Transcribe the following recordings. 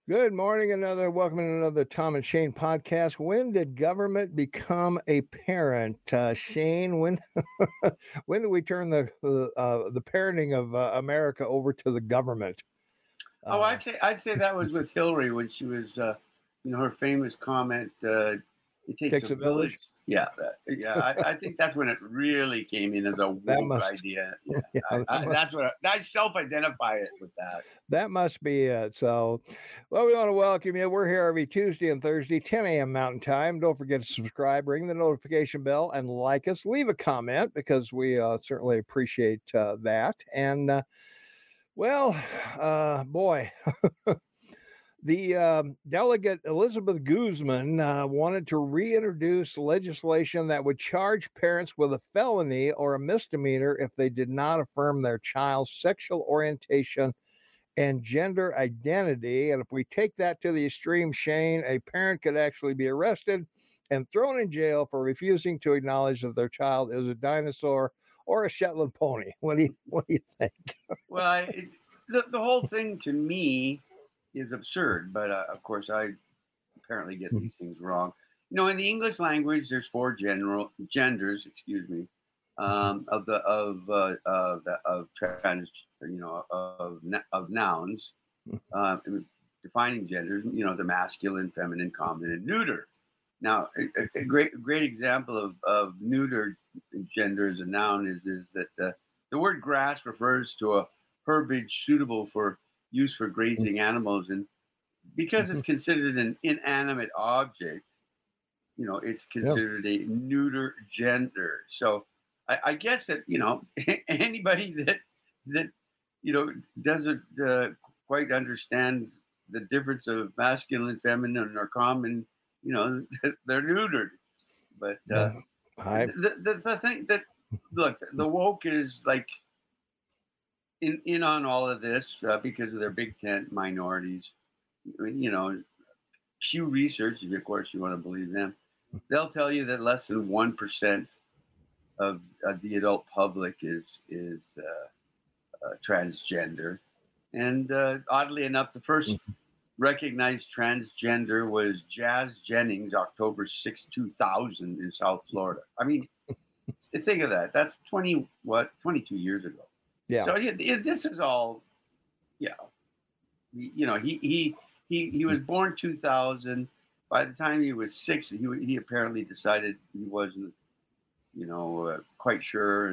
Good morning. Welcome to another Tom and Shane podcast. When did government become a parent? Shane, when when did we turn the parenting of America over to the government? Oh, Uh, I'd say that was with Hillary when she was, her famous comment, "It takes a takes a village." village. I think that's when it really came in as a That woke must, idea. yeah, That's what I self-identify it with that. that must be it. So, well, we want to welcome you. We're here every Tuesday and Thursday, 10 a.m. Mountain Time. Don't forget to subscribe, ring the notification bell, and like us. Leave a comment because we certainly appreciate that. And well, boy, the delegate Elizabeth Guzman wanted to reintroduce legislation that would charge parents with a felony or a misdemeanor if they did not affirm their child's sexual orientation and gender identity. And if we take that to the extreme, Shane, a parent could actually be arrested and thrown in jail for refusing to acknowledge that their child is a dinosaur or a Shetland pony. What do you think? Well, the whole thing to me is absurd, but of course I apparently get these things wrong. In the English language, there's four general genders. Excuse me. Of trans, of nouns, uh, defining genders. The masculine, feminine, common, and neuter. Now, a great example of neuter gender as a noun is that the word grass refers to a herbage suitable for use for grazing animals, and because it's considered an inanimate object, it's Yeah. considered a neuter gender. So I guess that anybody that doesn't quite understand the difference of masculine, feminine, or common, they're neutered. But Yeah. I the thing that look, the woke is like in on all of this because of their big tent minorities. You know, Pew Research, of course, you want to believe them. They'll tell you that less than 1% of the adult public is transgender. And oddly enough, the first recognized transgender was Jazz Jennings, October 6, 2000, in South Florida. I mean, think of that. That's 22 years ago. yeah. So this is all, you know, he was born 2000. By the time he was 6, he apparently decided he wasn't, quite sure,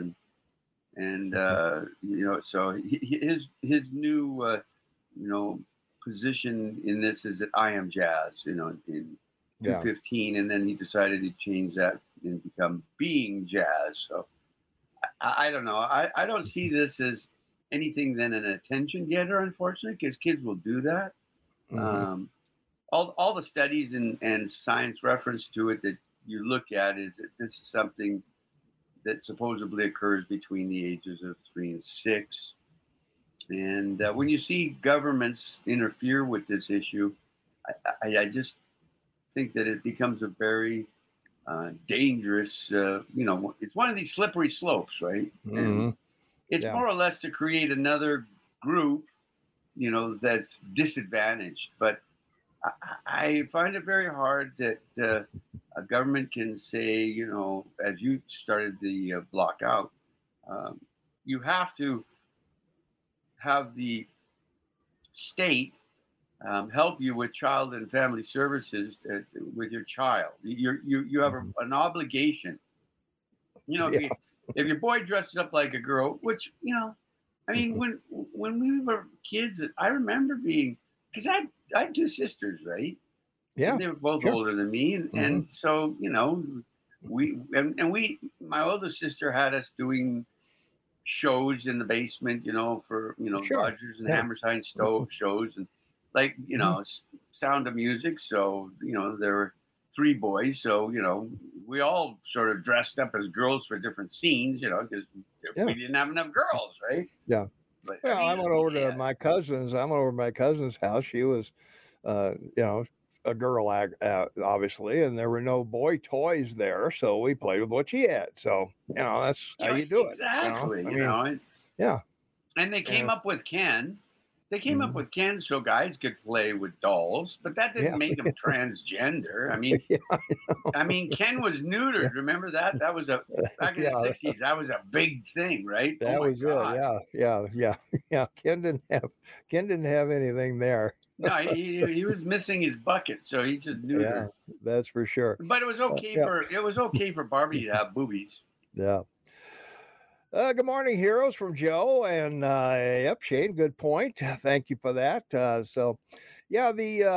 and so his new position in this is that I am Jazz, in Yeah. 215, and then he decided to change that and become Being Jazz. So I don't know. I don't see this as anything than an attention getter, unfortunately, because kids will do that. Mhm. All the studies and science reference to it that you look at is that this is something that supposedly occurs between the ages of 3 and 6. And when you see governments interfere with this issue, I just think that it becomes a very dangerous, it's one of these slippery slopes, right? And Mhm. it's Yeah. more or less to create another group, that's disadvantaged. But I find it very hard that a government can say, as you started the block out, um, you have to have the state help you with child and family services with your child. You have Mhm. an obligation. If Yeah. if your boy dresses up like a girl, which I mean, Mhm. when we were kids, I remember being because I had two sisters, right? And Yeah. they were both Sure. older than me, and, Mhm. and so we my older sister had us doing shows in the basement, for Sure. Rogers and Yeah. Hammerstein stove shows, and like Mhm. Sound of Music. So there were three boys, so we all sort of dressed up as girls for different scenes, because Yeah. we didn't have enough girls, right? Yeah. But I Well, I mean, went over to yeah, my cousin's. I went over to my cousin's house. She was, a girl, obviously, and there were no boy toys there, so we played with what she had. So that's how you do it. exactly, I mean, yeah, and they came and up with Ken. They came up with Ken so guys could play with dolls, but that didn't Yeah. make them transgender. Yeah. I mean, Ken was neutered. Remember that? That was back in the Yeah. '60s. That was a big thing, right? Oh That my was it. God! Yeah. Yeah. Yeah. Yeah. Ken didn't have anything there. No, he was missing his bucket, so he just neutered. Yeah. That's for sure. But it was Yeah. okay for Barbie to have boobies. Yeah. Good morning, heroes from Joe. And yep, Shane, good point. Thank you for that. Yeah,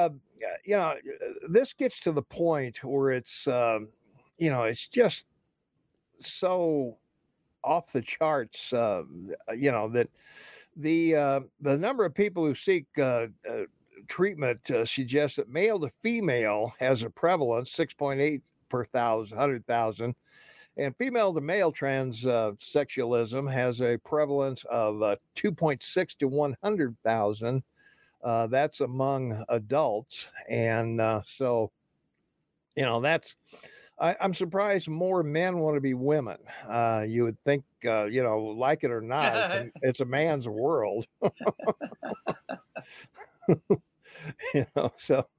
this gets to the point where it's just so off the charts, that the number of people who seek treatment suggests that male to female has a prevalence 6.8 per 100,000. And female to male transsexualism has a prevalence of 2.6 to 100,000. That's among adults. And I'm surprised more men want to be women. You would think, like it or not, it's a man's world. So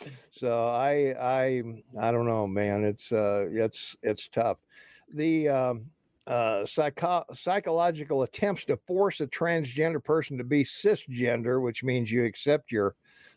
I don't know, man. It's tough. The psychological attempts to force a transgender person to be cisgender, which means you accept your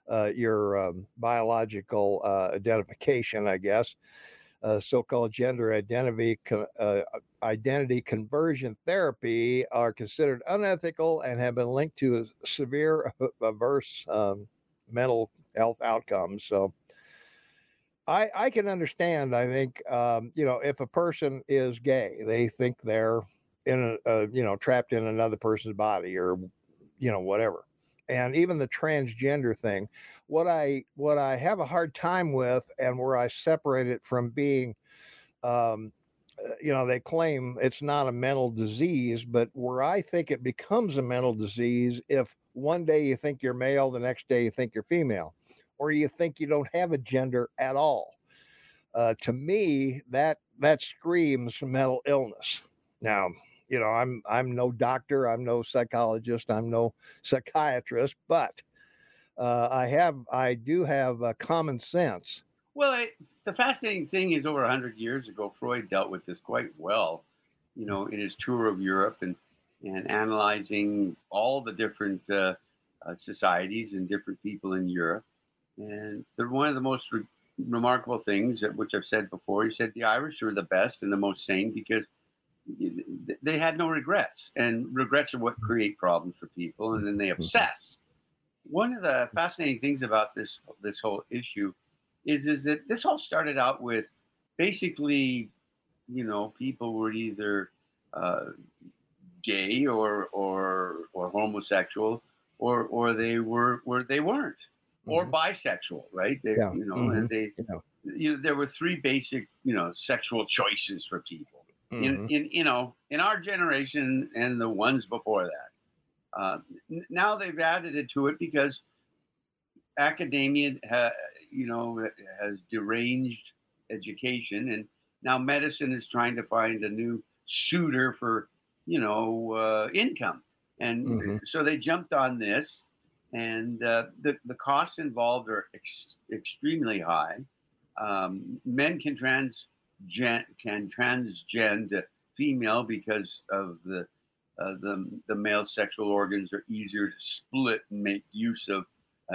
biological identification, I guess. So-called gender identity conversion therapy are considered unethical and have been linked to severe adverse mental health outcomes. So I can understand. I think if a person is gay, they think they're in trapped in another person's body or whatever. And even the transgender thing, what I have a hard time with, and where I separate it from being, they claim it's not a mental disease, but where I think it becomes a mental disease if one day you think you're male, the next day you think you're female, or you think you don't have a gender at all. To me, that screams mental illness. Now, I'm no doctor, I'm no psychologist, I'm no psychiatrist, but I do have common sense. Well, the fascinating thing is, over 100 years ago, Freud dealt with this quite well, in his tour of Europe and analyzing all the different societies and different people in Europe. And one of the most remarkable things, which I've said before, he said the Irish are the best and the most sane because they had no regrets, and regrets are what create problems for people, and then they obsess. One of the fascinating things about this whole issue is that this all started out with basically, people were either gay or homosexual, or they weren't, or bisexual, right? And there were three basic, sexual choices for people in our generation and the ones before that. Now they've added it to it because academia, has deranged education, and now medicine is trying to find a new suitor for, income, and so they jumped on this, and the costs involved are extremely high. Men can transgend female because of the male sexual organs are easier to split and make use of,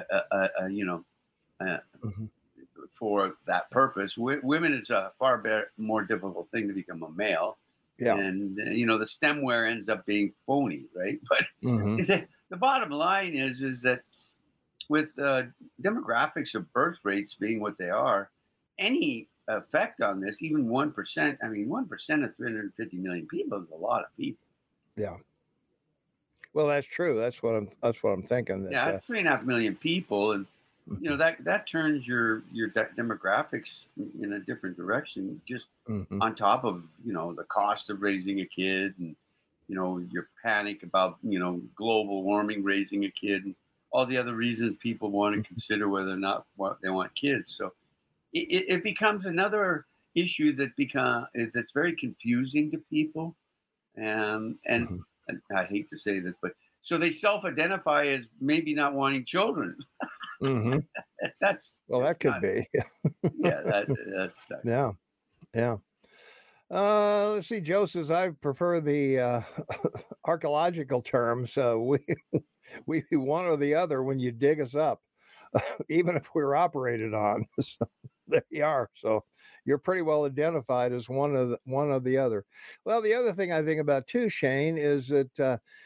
for that purpose. Women, it's a far more difficult thing to become a male. Yeah. And the stemware ends up being phony, right? But the bottom line is that with demographics of birth rates being what they are, any effect on this, even 1%, 1% of 350 million people is a lot of people. Yeah. Well, that's true. That's what I'm thinking. That's 3.5 million people, and that turns your demographics in a different direction. Just on top of the cost of raising a kid, and your panic about global warming, raising a kid, and all the other reasons people want to consider whether or not they want kids. So it becomes another issue that's very confusing to people, and I hate to say this, but So they self-identify as maybe not wanting children. Hmm. That's Well, that just could not. be. Yeah, that's not. Yeah. Yeah. Let's see. Joe says I prefer the archaeological terms. We one or the other when you dig us up, even if we're operated on. So there you are. So you're pretty well identified as one of the other. Well, the other thing I think about too, Shane, is that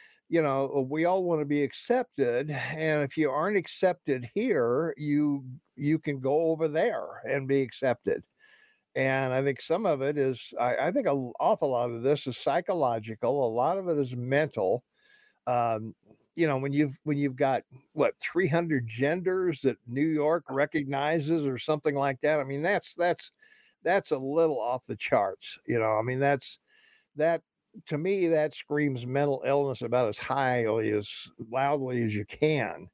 we all want to be accepted, and if you aren't accepted here, you can go over there and be accepted. And I think some of it is, I think an awful lot of this is psychological. A lot of it is mental. Um, when you've got what 300 genders that New York recognizes or something like that. I mean, that's a little off the charts. I mean, that to me that screams mental illness about as highly as loudly as you can.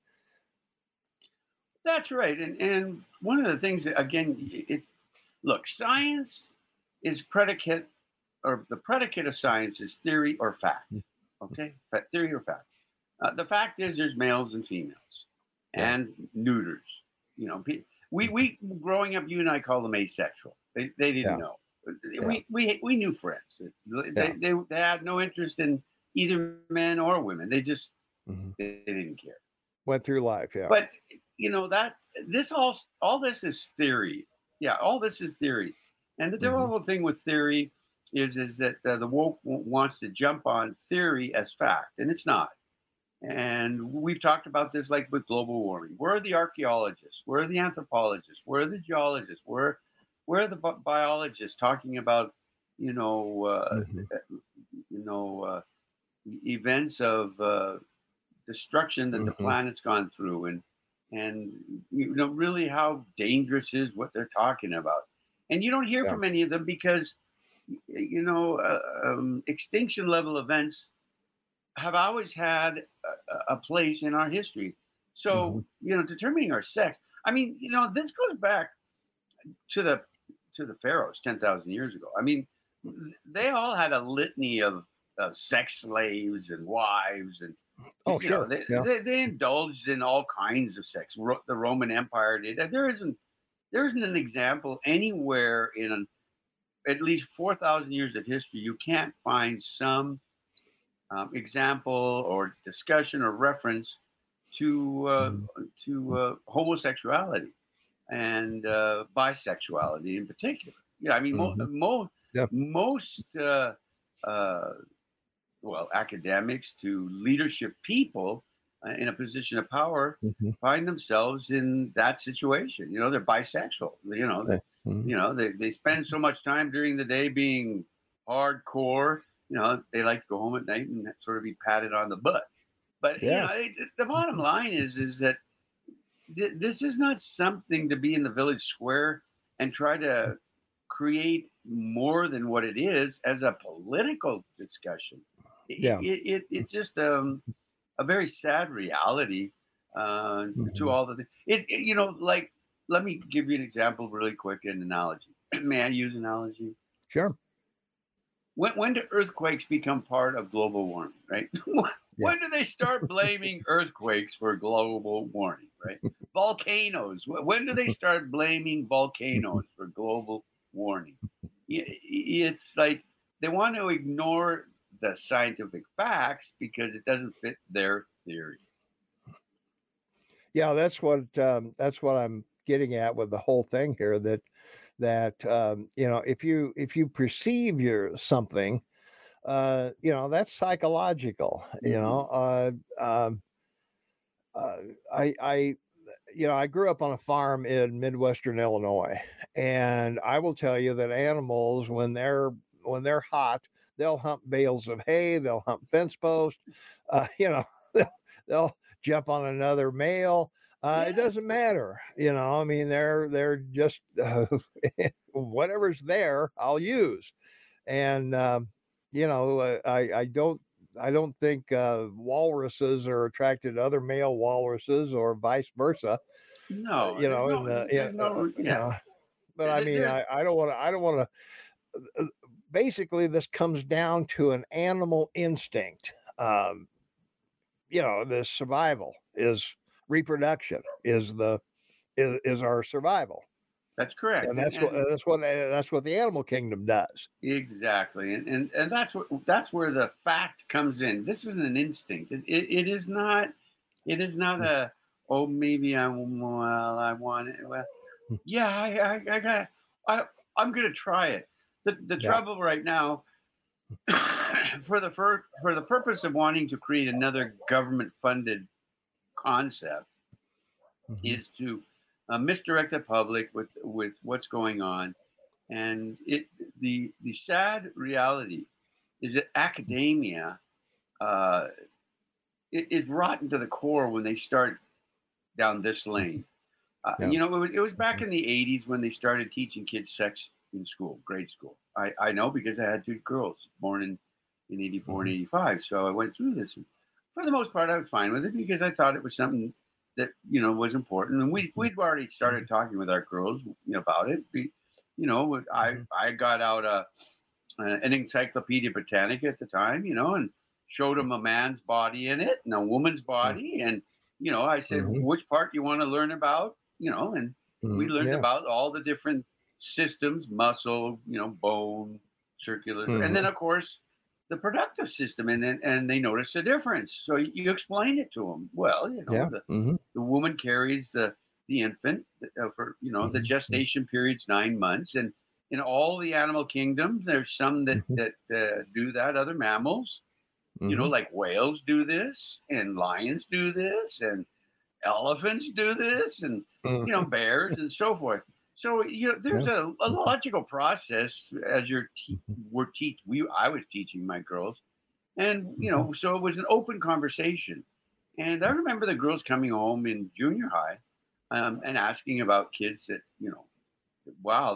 That's right. And one of the things that, again, it's look, science is predicate, or the predicate of science is theory or fact. Okay, theory or fact. The fact is, there's males and females, Yeah. and neuters. We growing up, you and I call them asexual. They didn't Yeah. know. Yeah. We knew friends. They had no interest in either men or women. Mhm. They didn't care. Went through life. Yeah. But that this all this is theory. Yeah, all this is theory. And the Hmm. terrible thing with theory is that the woke wants to jump on theory as fact, and it's not. And we've talked about this, like with global warming. Where are the archaeologists? Where are the anthropologists? Where are the geologists? Where are the biologists talking about you know uh, Hmm. you know uh, events of destruction that the Hmm. planet's gone through, and really how dangerous is what they're talking about. And you don't hear Yeah. from any of them because extinction level events have always had a place in our history. Hmm. So determining our sex, I mean, this goes back to the pharaohs 10,000 years ago. I mean, they all had a litany of sex slaves and wives, and Oh, sure. Yeah. they indulged in all kinds of sex. The Roman Empire did. There isn't an example anywhere in at least 4,000 years of history. You can't find some example or discussion or reference to Mhm. homosexuality and bisexuality in particular. Yeah, I mean, Mhm. Yeah. most uh, academics to leadership people in a position of power Mhm. find themselves in that situation. They're bisexual. Yeah. Mhm. They spend so much time during the day being hardcore. They like to go home at night and sort of be patted on the butt. But Yeah. the bottom line is that this is not something to be in the village square and try to create more than what it is as a political discussion. Yeah. It's just a very sad reality to Mhm. all the things. Like, let me give you an example really quick, an analogy. May I use analogy? Sure. When do earthquakes become part of global warming, right? Yeah. When do they start blaming earthquakes for global warming, right? Volcanoes. When do they start blaming volcanoes for global warming? It's like they want to ignore the scientific facts because it doesn't fit their theory. Yeah, that's what I'm getting at with the whole thing here, that if you perceive your something, that's psychological. Hmm. Uh, I I grew up on a farm in Midwestern Illinois, and I will tell you that animals, when they're hot, they'll hump bales of hay, they'll hump fence posts, they'll, they'll jump on another male. It Yes. doesn't matter. I mean, they're just whatever's there, I'll use. And I don't think walruses are attracted to other male walruses or vice versa. No, there's In no, the there's no, yeah. but I mean, There's I don't want to. Basically, this comes down to an animal instinct. Um, the survival is reproduction is our survival, That's correct. and that's what the animal kingdom does. Exactly, and that's where the fact comes in. This isn't an instinct. It is not. It is not a. Oh, maybe I want it. Well, yeah, I got. I I'm gonna try it. The Yeah. trouble right now, for the purpose of wanting to create another government funded concept, Hmm. is to misdirect the public with what's going on. And the sad reality is that academia uh, is rotten to the core when they start down this lane. Yeah. It was back in the 80s when they started teaching kids sex in school, grade school. I know because I had two girls born in 84 and Hmm. 85. So I went through this. And for the most part, I was fine with it because I thought it was something that, was important. And we'd already Hmm. started talking with our girls about it. I got out an Encyclopedia Britannica at the time, and showed them a man's body in it and a woman's body. And, I said, Hmm. which part you want to learn about? And we Hmm. learned Yeah. about all the different systems, muscle, bone, circular, and then Hmm. of course the productive system. And they noticed a difference. So you explain it to them. Well, Yeah. Hmm. the woman carries the infant for, the Hmm. gestation period's 9 months. And in all the animal kingdoms, there's some that Hmm. do that. Other mammals, Hmm. like whales do this, and lions do this, and elephants do this, and Hmm. bears and so forth. So there's Yeah. a logical process as Hmm. I was teaching my girls, and Hmm. so it was an open conversation. And I remember the girls coming home in junior high, and asking about kids that wow,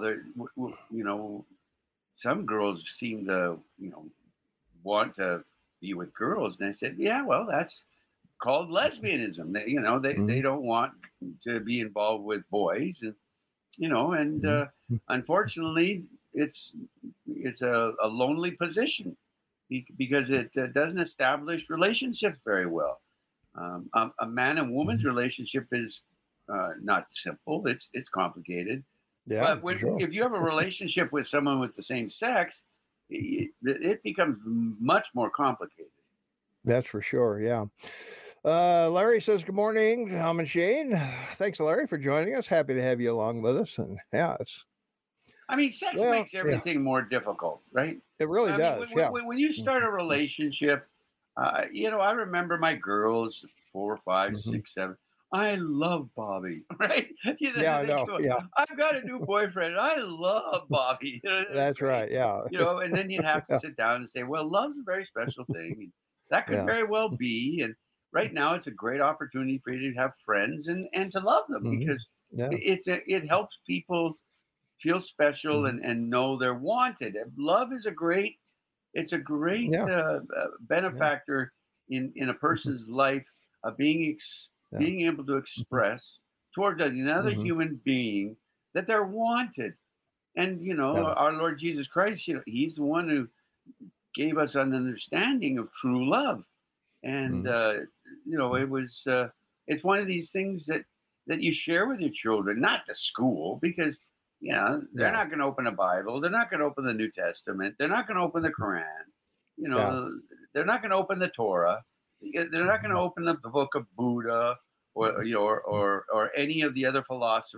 some girls seem to want to be with girls. And I said, yeah, well, that's called lesbianism. They Hmm. don't want to be involved with boys. And and Hmm. unfortunately, it's a lonely position because it doesn't establish relationships very well. A man and woman's Hmm. relationship is not simple. It's complicated. Yeah, But for sure. if you have a relationship with someone with the same sex, it becomes much more complicated. That's for sure. Yeah. Larry says, "Good morning, Tom and Shane. Thanks, Larry, for joining us. Happy to have you along with us." And yeah, it's I mean, sex well, makes yeah, everything more difficult, right? it really I mean, does. Yeah. when you start a relationship, I remember my girls, 4, 5, Hmm. 6, 7. I love Bobby, right? Yeah, I They know. go, Yeah, I've got a new boyfriend. I love Bobby. It's that's great. right. Yeah. And then you'd have to Yeah. sit down and say, well, love's a very special thing. And that could Yeah. very well be. And right now, it's a great opportunity for you to have friends and to love them Hmm. because Yeah. it helps people feel special Hmm. and know they're wanted. Love is a great Yeah. Yeah. benefactor in a Hmm. person's life of Yeah. being able to Hmm. express towards another Hmm. human being that they're wanted. And Yeah. our Lord Jesus Christ, He's the one who gave us an understanding of true love. And Hmm. it was it's one of these things that you share with your children, not the school, because they're Yeah. not going to open a Bible, they're not going to open the New Testament, they're not going to open the Quran, you Yeah. know they're not going to open the Torah, they're not going to Hmm. open the book of Buddha, or any of the other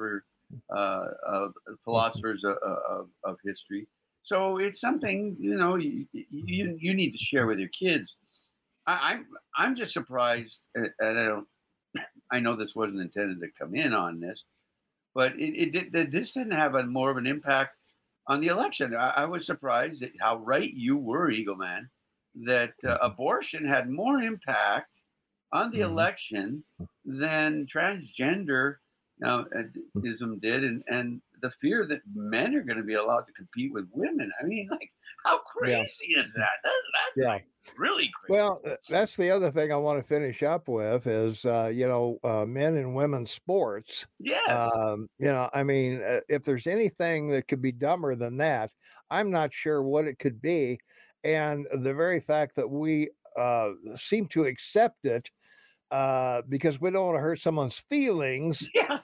Hmm. philosophers of history. So it's something you need to share with your kids. I'm just surprised, and I know this wasn't intended to come in on this, but this didn't have a more of an impact on the election. I was surprised at how right you were, Eagle Man, that Hmm. abortion had more impact on the Hmm. election than transgenderism Hmm. did, and the fear that men are going to be allowed to compete with women. I mean, like, how Yeah. crazy is that? That's Yeah. like really crazy. Well, that's the other thing I want to finish up with is, men and women's sports. Yes. I mean, if there's anything that could be dumber than that, I'm not sure what it could be. And the very fact that we seem to accept it because we don't want to hurt someone's feelings, Yeah.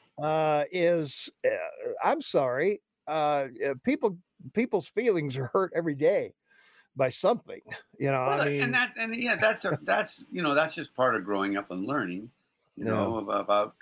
I'm sorry, people's feelings are hurt every day by something. Well, I mean, yeah, that's that's just part of growing up and learning, yeah, about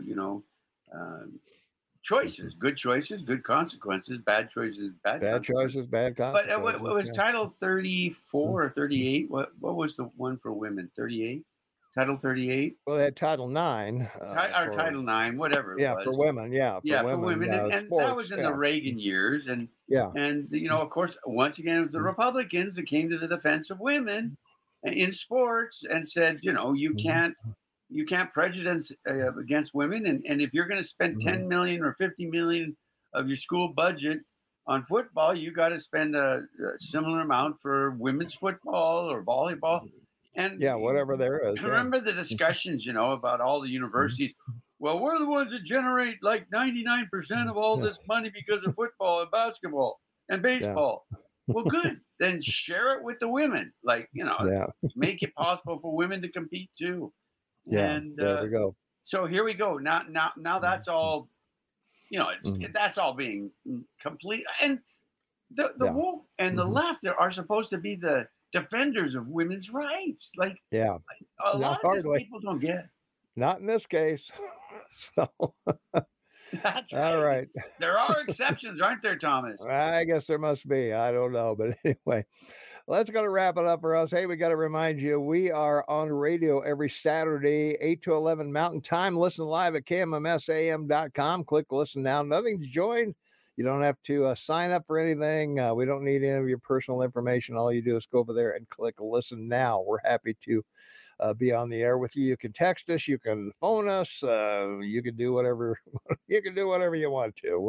choices, good consequences, bad choices, bad bad consequences. choices, bad But what consequences. was Yeah. Title 34 or 38? What was the one for women? 38, Title 38, Well, they had Title IX or for Title 9, whatever it yeah for was. women. Yeah, for Yeah, for women women, and that sports. was in the Yeah, Reagan years, yeah, and of course, once again, it was the Republicans that came to the defense of women in sports and said, mhm, you can't prejudice against women, and if you're going to spend mhm. 10 million or 50 million of your school budget on football, you got to spend a similar amount for women's football or volleyball. And Yeah, whatever there is. Yeah. remember the discussions, about all the Mhm. universities. Well, we're the ones that generate like 99% of all Yeah, this money because of football and basketball and yeah, baseball. Well, good. Then share it with the women. Like, yeah, make it possible for women to compete too. yeah. And There we go. so here we go. Now that's all. Mhm. That's all being complete. And the Yeah, woke and the mhm, left are supposed to be the defenders of women's rights. Like yeah. a Not lot of this hardly. people don't get. Not in this case. So, That's all right. right. There are exceptions, aren't there, Thomas? I guess there must be. I don't know, but anyway. Let's go to wrap it up for us. Hey, we got to remind you, we are on radio every Saturday, 8 to 11 Mountain Time. Listen live at kmmsam.com. Click listen now. Nothing to join. You don't have to sign up for anything. We don't need any of your personal information. All you do is go over there and click listen now. We're happy to be on the air with you. You can text us. You can phone us. You can do whatever. You can do whatever you want to.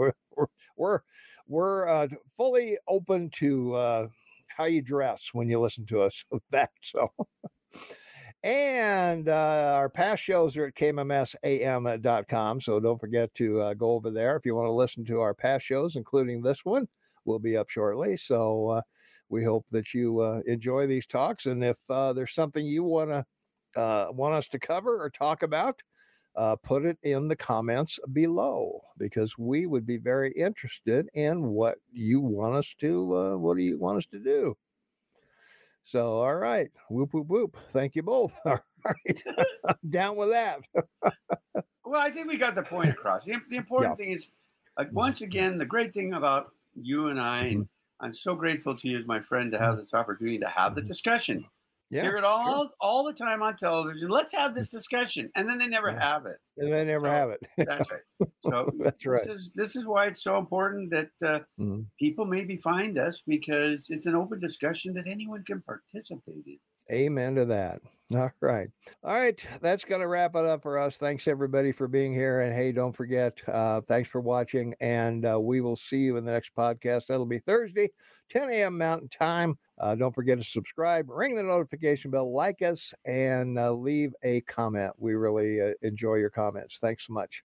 We're fully open to how you dress when you listen to us. That so. And our past shows are at kmmsam.com. So don't forget to go over there if you want to listen to our past shows, including this one. Will be up shortly. So we hope that you enjoy these talks. And if there's something you want us to cover or talk about, put it in the comments below because we would be very interested in what you want us to. What do you want us to do? So, all right, whoop whoop whoop. Thank you both. All right, I'm down with that. Well, I think we got the point across. The Yeah. important thing is, once again, the great thing about you and I, Mhm. and I'm so grateful to you as my friend to have this opportunity to have the Mhm. discussion. Yeah, Hear it sure. all the time on television. Let's have this discussion, and then they never Yeah. have it. And they never So have it. that's right. So That's right. this is why it's so important that Mhm. people maybe find us because it's an open discussion that anyone can participate in. Amen to that. All right. All right. That's going to wrap it up for us. Thanks, everybody, for being here. And hey, don't forget, thanks for watching. And we will see you in the next podcast. That'll be Thursday, 10 a.m. Mountain Time. Don't forget to subscribe, ring the notification bell, like us, and leave a comment. We really enjoy your comments. Thanks so much.